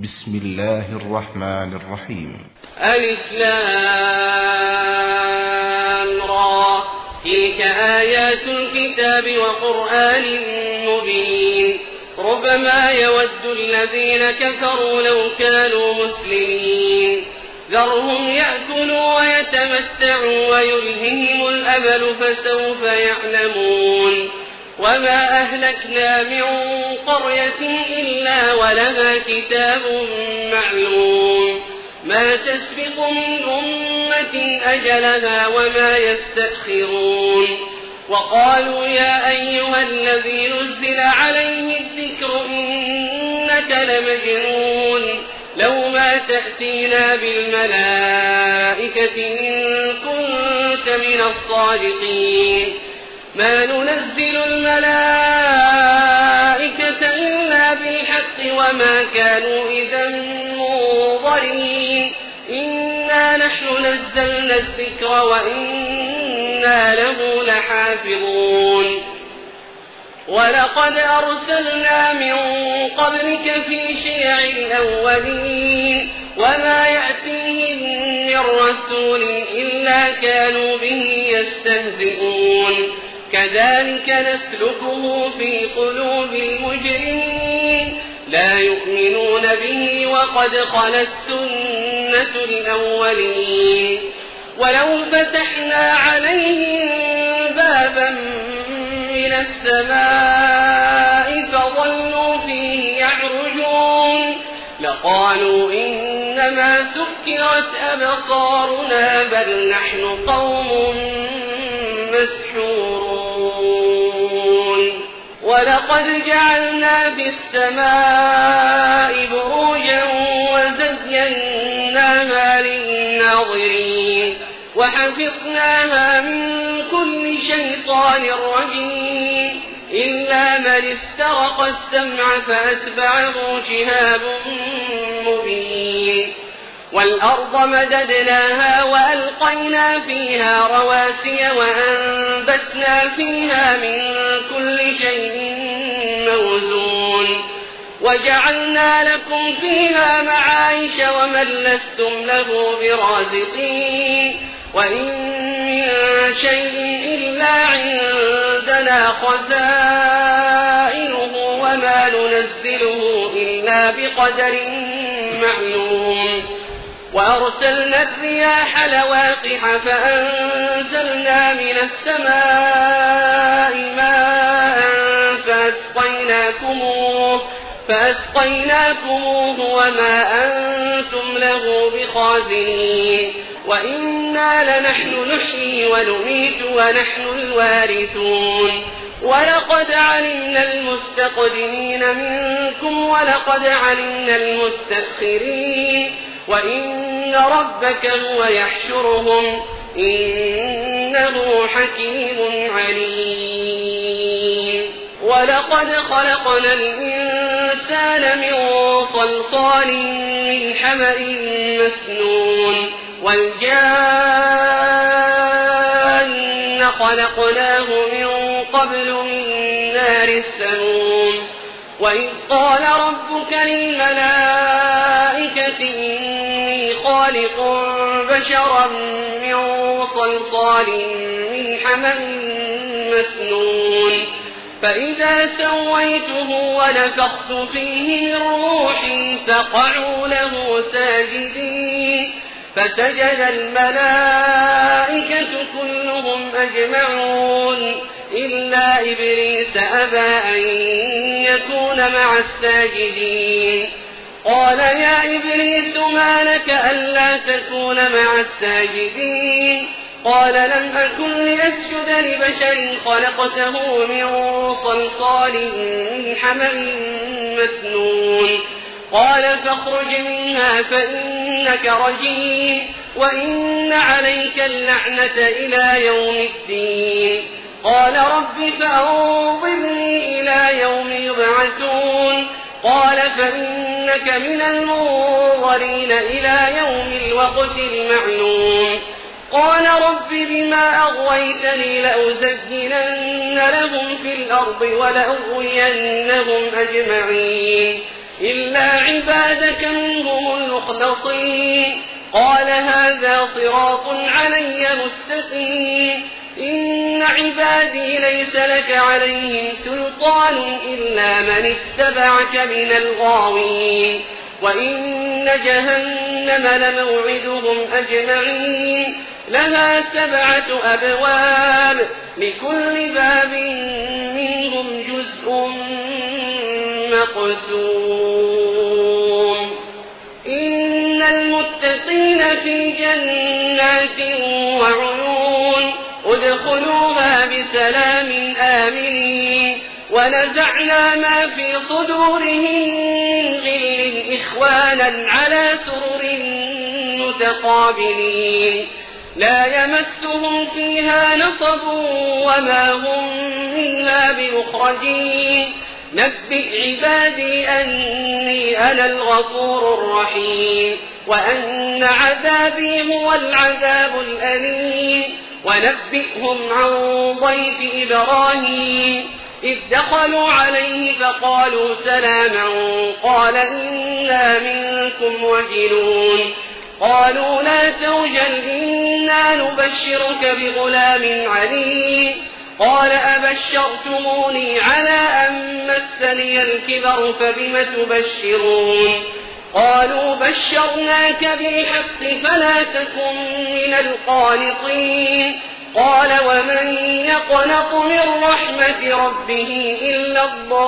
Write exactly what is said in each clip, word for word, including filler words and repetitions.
بسم الله الرحمن الرحيم. ألف لام را، تلك آيات الكتاب وقرآن مبين. ربما يود الذين كفروا لو كانوا مسلمين. ذرهم يأكلوا ويتمتعوا ويلههم الأمل فسوف يعلمون. وما أهلكنا من قرية إلا ولها كتاب معلوم. ما تسبق من أمة أجلها وما يستأخرون. وقالوا يا أيها الذي نزل عليه الذكر إنك لمجنون لو ما تأتينا بالملائكة إن كنت من الصادقين. ما ننزل الملائكة إلا بالحق وما كانوا إذا منظرين. إنا نحن نزلنا الذكر وإنا له لحافظون. ولقد أرسلنا من قبلك في شيع الأولين وما يأتيهم من رسول إلا كانوا به يستهزئون. كذلك نسلكه في قلوب المجرمين لا يؤمنون به وقد خلت سنة الأولين. ولو فتحنا عليهم بابا من السماء فظلوا فيه يعرجون لقالوا إنما سكرت أبصارنا بل نحن قوم مسحورون. ولقد جعلنا في السماء بروجا وزيناها للناظرين وحفظناها من كل شيطان رجيم إلا من استرق السمع فأتبعه شهاب مبين. والأرض مددناها وألقينا فيها رواسي وأنبتنا فيها من كل شيء موزون وجعلنا لكم فيها معايش ومن لستم له برازقين. وإن من شيء إلا عندنا خزائنه وما ننزله إلا بقدر معلوم. وأرسلنا الرياح لواقح فأنزلنا من السماء ماء فأسقيناكموه, فأسقيناكموه وما أنتم له بخازنين. وإنا لنحن نحيي ونميت ونحن الوارثون. ولقد علمنا المستقدمين منكم ولقد علمنا المستأخرين. وإن ربك هو يحشرهم إنه حكيم عليم. ولقد خلقنا الإنسان من صلصال من حمأ مسنون والجان خلقناه من قبل من نار السموم. وإذ قال ربك للملائكة إني خالق بشرا من صلصال من حمأ مسنون فإذا سويته ونفخت فيه من روحي فقعوا له ساجدين. فسجد الملائكة كلهم أجمعون إلا إبليس أبى أن يكون مع الساجدين. قال يا إبليس ما لك ألا تكون مع الساجدين؟ قال لم أكن لأسجد لبشر خلقته من صلصال من حمأ مسنون. قال فاخرج منها فإنك رجيم وإن عليك اللعنة إلى يوم الدين. قال رب فأنظرني إلى يوم يبعثون. قال فإنك من المنظرين إلى يوم الوقت المعلوم. قال رب بما أغويتني لأزينن لهم في الأرض ولأغوينهم أجمعين إلا عبادك مخلصين قال هذا صراط علي مستقيم إن عبادي ليس لك عليهم سلطان إلا من اتبعك من الغاوين وإن جهنم لموعدهم أجمعين لها سبعة أبواب لكل باب منهم جزء مقسوم إن المتقين في جنات وعيون ادخلوها بسلام آمنين ونزعنا ما في صدورهم من غل إخوانا على سرر متقابلين لا يمسهم فيها نصب وما هم منها بمخرجين نبئ عبادي أني أنا الغفور الرحيم وأن عذابي هو العذاب الأليم ونبئهم عن ضيف إبراهيم إذ دخلوا عليه فقالوا سلاما قال إنا منكم وجلون قالوا لا توجل إنا نبشرك بغلام عليم قال أبشرتموني على أن مسني الكبر فبم تبشرون قالوا بشرناك بالحق فلا تكن من القانطين قال ومن يقنط من رحمة ربه إلا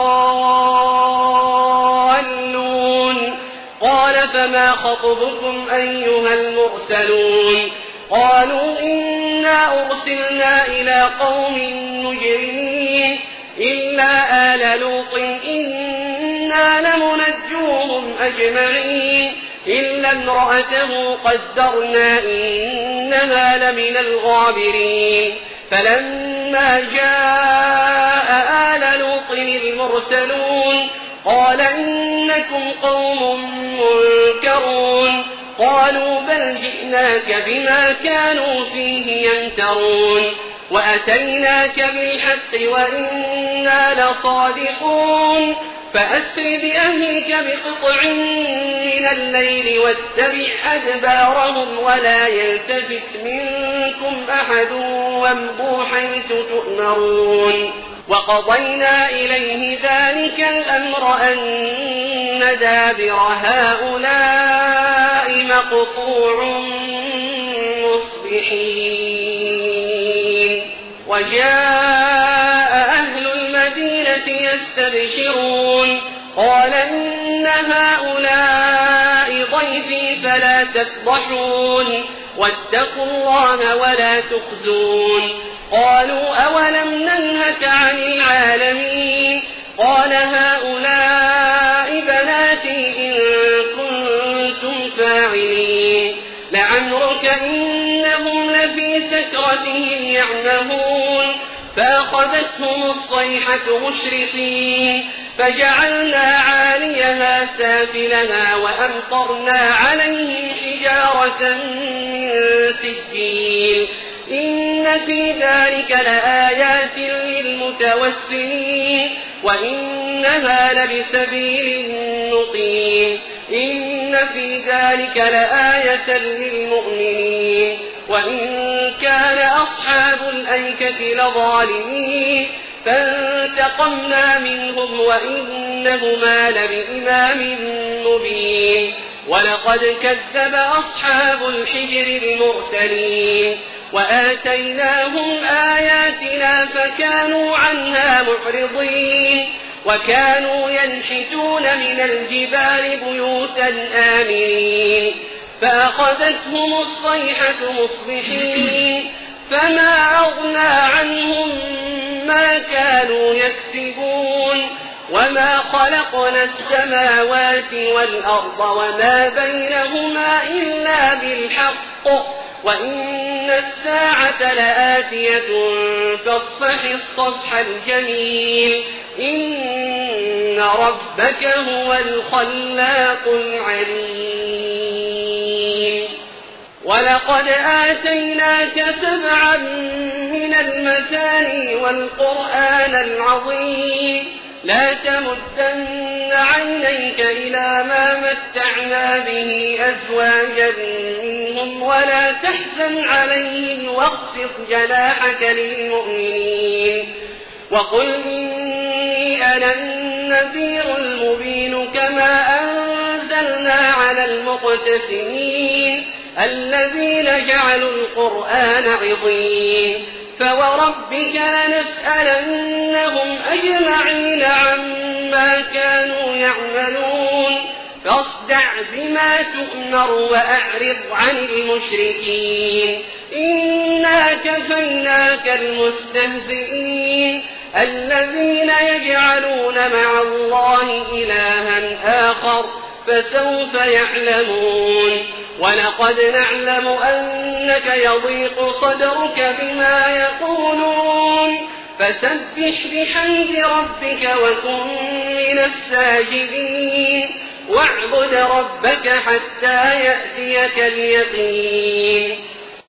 الضالون قال فما خطبكم أيها المرسلون قالوا إنا أرسلنا إلى قوم مجرمين إلا آل لوط إنا لمنجوهم أجمعين إلا امرأته قدرنا إنها لمن الغابرين فلما جاء آل لوط المرسلون قال إنكم قوم منكرون قالوا بل جئناك بما كانوا فيه يمترون وأتيناك بالحق وإنا لصادقون فأسر بأهلك بقطع من الليل واتبع أدبارهم ولا يلتفت منكم أحد وامضوا حيث تؤمرون وقضينا إليه ذلك الأمر أن دابر هؤلاء مقطوع مصبحين وجاء أهل المدينة يستبشرون قال إن هؤلاء ضيفي فلا تفضحون واتقوا الله ولا تخزون قالوا أولم ننهك عن العالمين قال هؤلاء بناتي إن كنتم فاعلين لعمرك إنهم لفي سكرتهم يعمهون فأخذتهم الصيحة مشرقين فجعلنا عاليها سافلها وأمطرنا عليهم حجارة من سجيل إن في ذلك لآيات للمتوسمين وإنها لبسبيل مقيم إن في ذلك لآية للمؤمنين وإن كان أصحاب الأيكة لظالمين فانتقمنا منهم وإنهما لبإمام مبين ولقد كذب أصحاب الحجر المرسلين وآتيناهم آياتنا فكانوا عنها معرضين وكانوا ينحتون من الجبال بيوتا آمنين فأخذتهم الصيحة مصبحين فما أغنى عنهم ما كانوا يكسبون وما خلقنا السماوات والأرض وما بينهما إلا بالحق وإن الساعة لآتية فاصفح الصفح الجميل إن ربك هو الخلاق العليم ولقد آتيناك سبعا من المثاني والقرآن العظيم لا تمدن عينيك إلى ما متعنا به أزواجا منهم ولا تحزن عليهم واخفض جناحك للمؤمنين وقل إني أنا النذير المبين كما أنزلنا على المقتسمين الذين جعلوا القرآن عضين فوربك لنسألنهم أجمعين عما كانوا يعملون فاصدع بما تؤمر وأعرض عن المشركين إنا كفيناك المستهزئين الذين يجعلون مع الله إلها آخر فسوف يعلمون ولقد نعلم أنك يضيق صدرك بما يقولون فسبح بحمد ربك وكن من الساجدين واعبد ربك حتى يأتيك اليقين